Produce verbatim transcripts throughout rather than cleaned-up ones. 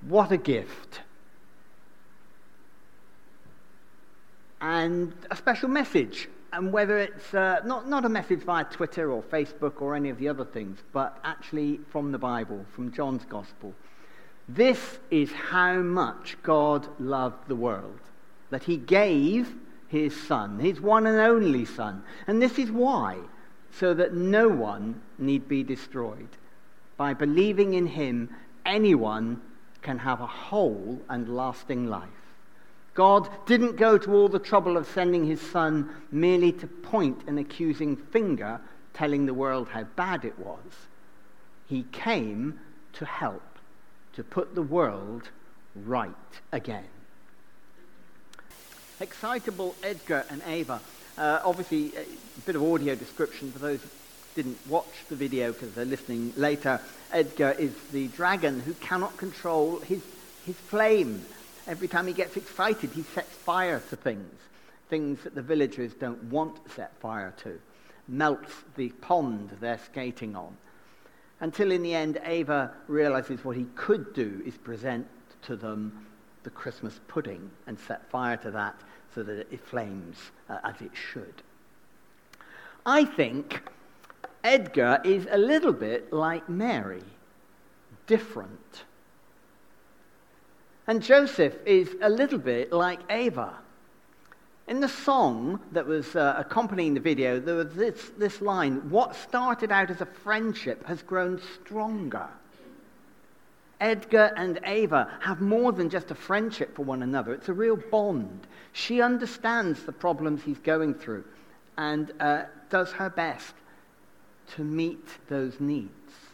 What a gift. And a special message. And whether it's uh, not, not a message via Twitter or Facebook or any of the other things, but actually from the Bible, from John's Gospel. This is how much God loved the world, that he gave his Son, his one and only Son. And this is why, so that no one need be destroyed. By believing in him, anyone can have a whole and lasting life. God didn't go to all the trouble of sending his Son merely to point an accusing finger, telling the world how bad it was. He came to help, to put the world right again. Excitable Edgar and Eva. Uh, obviously, a bit of audio description for those who didn't watch the video because they're listening later. Edgar is the dragon who cannot control his, his flame. Every time he gets excited, he sets fire to things, things that the villagers don't want to set fire to. Melts the pond they're skating on. Until in the end, Eva realizes what he could do is present to them the Christmas pudding and set fire to that so that it flames uh, as it should. I think Edgar is a little bit like Mary, different. And Joseph is a little bit like Eva. In the song that was uh, accompanying the video, there was this, this line, what started out as a friendship has grown stronger. Edgar and Eva have more than just a friendship for one another. It's a real bond. She understands the problems he's going through and uh, does her best to meet those needs.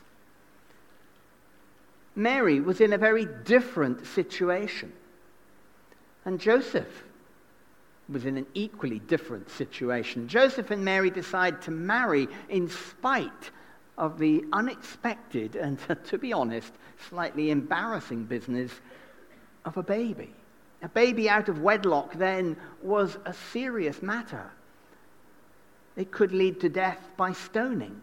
Mary was in a very different situation. And Joseph was in an equally different situation. Joseph and Mary decide to marry in spite of the unexpected and, to be honest, slightly embarrassing business of a baby. A baby out of wedlock then was a serious matter. It could lead to death by stoning.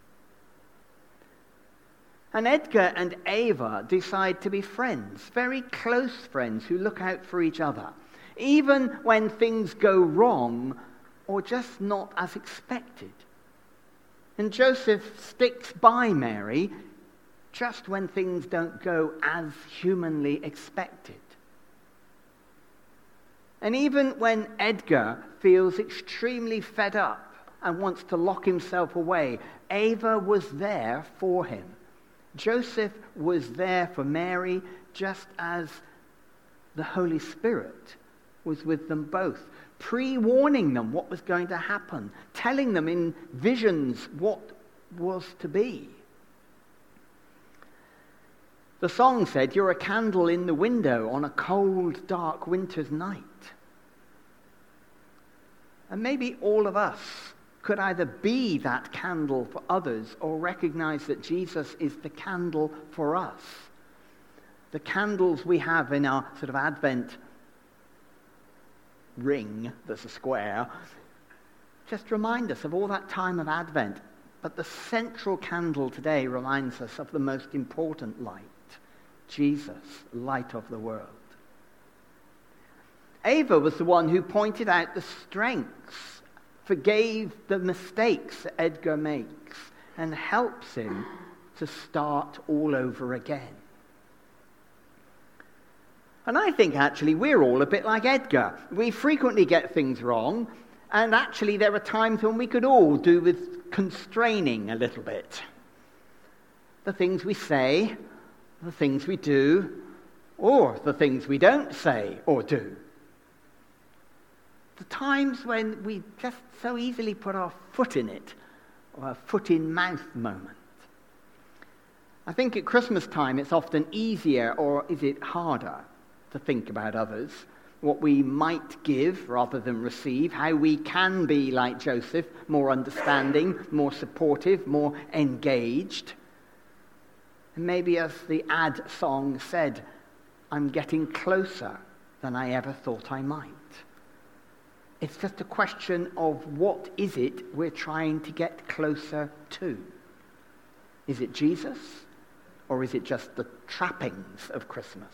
And Edgar and Eva decide to be friends, very close friends who look out for each other, even when things go wrong or just not as expected. And Joseph sticks by Mary just when things don't go as humanly expected. And even when Edgar feels extremely fed up and wants to lock himself away, Eva was there for him. Joseph was there for Mary just as the Holy Spirit was with them both, pre-warning them what was going to happen, telling them in visions what was to be. The song said, you're a candle in the window on a cold, dark winter's night. And maybe all of us could either be that candle for others or recognize that Jesus is the candle for us. The candles we have in our sort of Advent ring that's a square just remind us of all that time of Advent. But the central candle today reminds us of the most important light, Jesus, light of the world. Eva was the one who pointed out the strengths, forgave the mistakes that Edgar makes, and helps him to start all over again. And I think actually we're all a bit like Edgar. We frequently get things wrong, and actually there are times when we could all do with constraining a little bit. The things we say, the things we do, or the things we don't say or do. The times when we just so easily put our foot in it, or a foot in mouth moment. I think at Christmas time it's often easier, or is it harder, to think about others, what we might give rather than receive, how we can be like Joseph, more understanding, more supportive, more engaged. And maybe as the ad song said, I'm getting closer than I ever thought I might. It's just a question of what is it we're trying to get closer to. Is it Jesus or is it just the trappings of Christmas?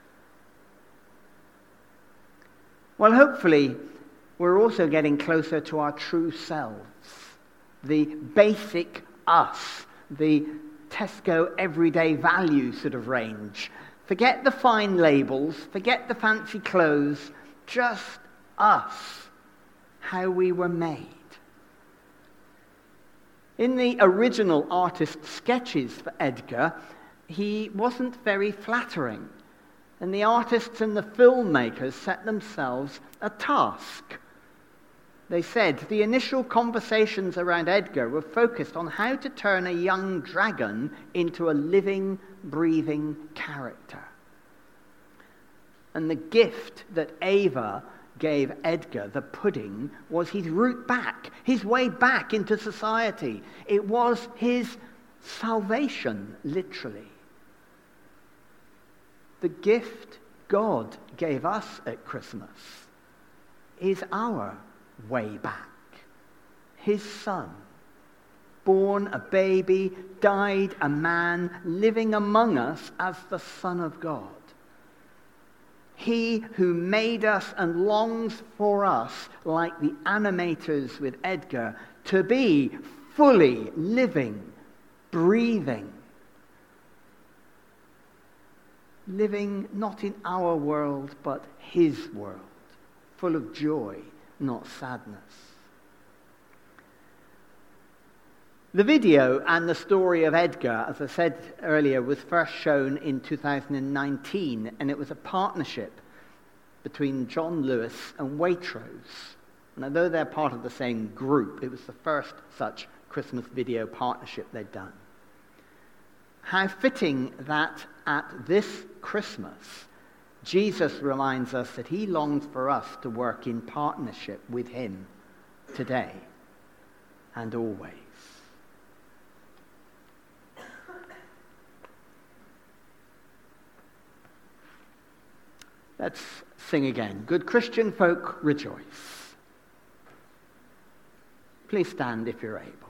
Well, hopefully, we're also getting closer to our true selves, the basic us, the Tesco everyday value sort of range. Forget the fine labels, forget the fancy clothes, just us, how we were made. In the original artist's sketches for Edgar, he wasn't very flattering, and the artists and the filmmakers set themselves a task. They said the initial conversations around Edgar were focused on how to turn a young dragon into a living, breathing character. And the gift that Ava gave Edgar, the pudding, was his route back, his way back into society. It was his salvation, literally. The gift God gave us at Christmas is our way back. His Son, born a baby, died a man, living among us as the Son of God. He who made us and longs for us, like the animators with Edgar, to be fully living, breathing. Living not in our world, but his world, full of joy, not sadness. The video and the story of Edgar, as I said earlier, was first shown in two thousand nineteen, and it was a partnership between John Lewis and Waitrose. And although they're part of the same group, it was the first such Christmas video partnership they'd done. How fitting that at this Christmas, Jesus reminds us that he longs for us to work in partnership with him today and always. Let's sing again. Good Christian folk, rejoice. Please stand if you're able.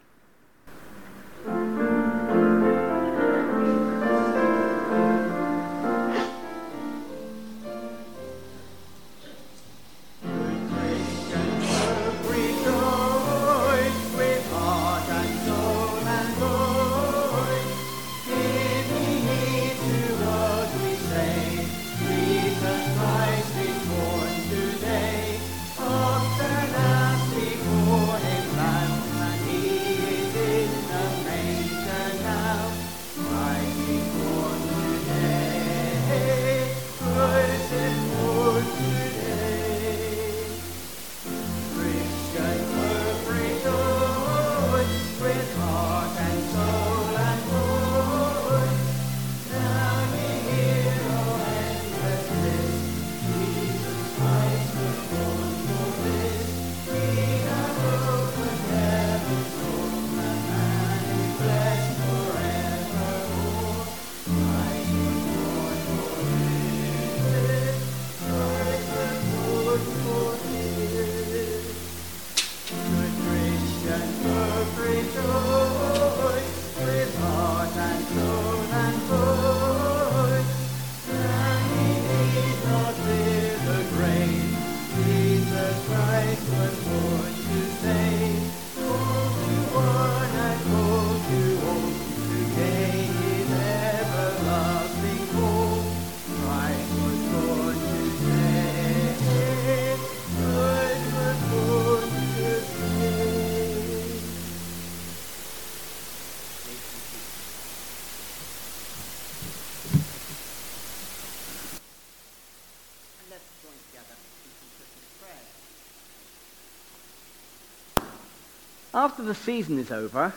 After the season is over,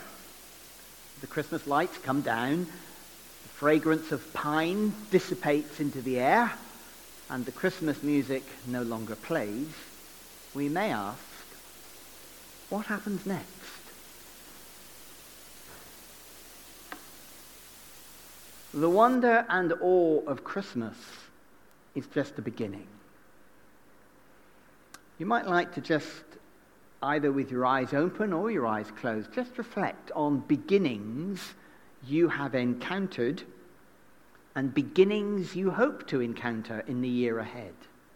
the Christmas lights come down, the fragrance of pine dissipates into the air, and the Christmas music no longer plays, we may ask, what happens next? The wonder and awe of Christmas is just the beginning. You might like to just, either with your eyes open or your eyes closed, just reflect on beginnings you have encountered and beginnings you hope to encounter in the year ahead.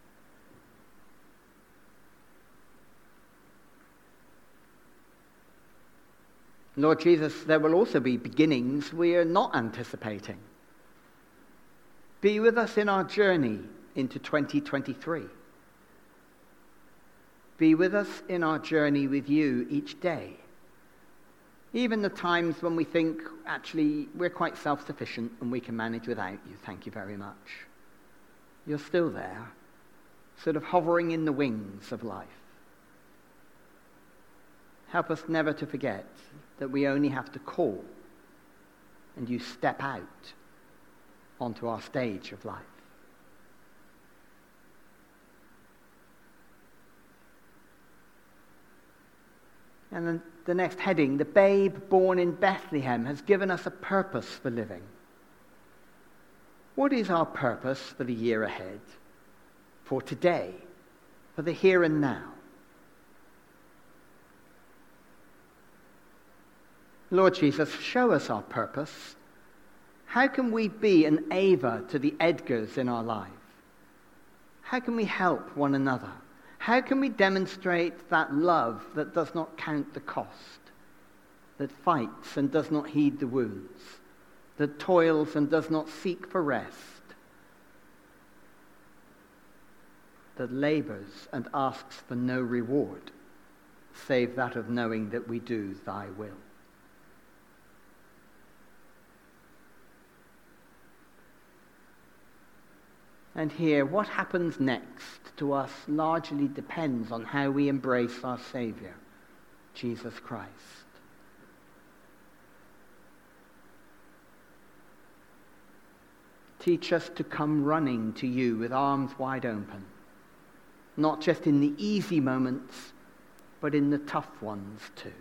Lord Jesus, there will also be beginnings we are not anticipating. Be with us in our journey into twenty twenty-three. Be with us in our journey with you each day. Even the times when we think, actually, we're quite self-sufficient and we can manage without you. Thank you very much. You're still there, sort of hovering in the wings of life. Help us never to forget that we only have to call and you step out onto our stage of life. And then the next heading, the babe born in Bethlehem has given us a purpose for living. What is our purpose for the year ahead? For today? For the here and now? Lord Jesus, show us our purpose. How can we be an Ava to the Edgars in our life? How can we help one another? How can we demonstrate that love that does not count the cost, that fights and does not heed the wounds, that toils and does not seek for rest, that labors and asks for no reward, save that of knowing that we do thy will? And here, what happens next to us largely depends on how we embrace our Saviour, Jesus Christ. Teach us to come running to you with arms wide open, not just in the easy moments, but in the tough ones too.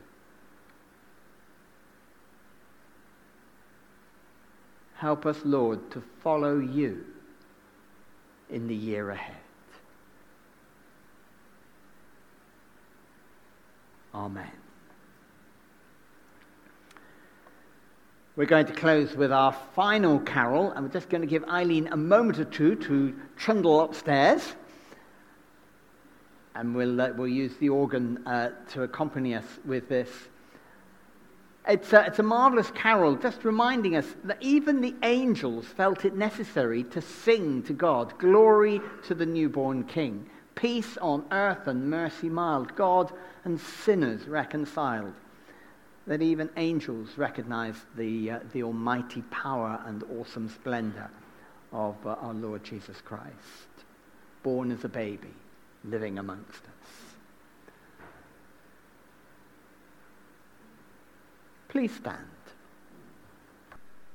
Help us, Lord, to follow you in the year ahead. Amen. We're going to close with our final carol, and we're just going to give Eileen a moment or two to trundle upstairs, and we'll uh, we'll use the organ uh, to accompany us with this. It's a, it's a marvelous carol, just reminding us that even the angels felt it necessary to sing to God, glory to the newborn King, peace on earth and mercy mild, God and sinners reconciled. That even angels recognized the, uh, the almighty power and awesome splendor of uh, our Lord Jesus Christ, born as a baby, living amongst us. Please stand.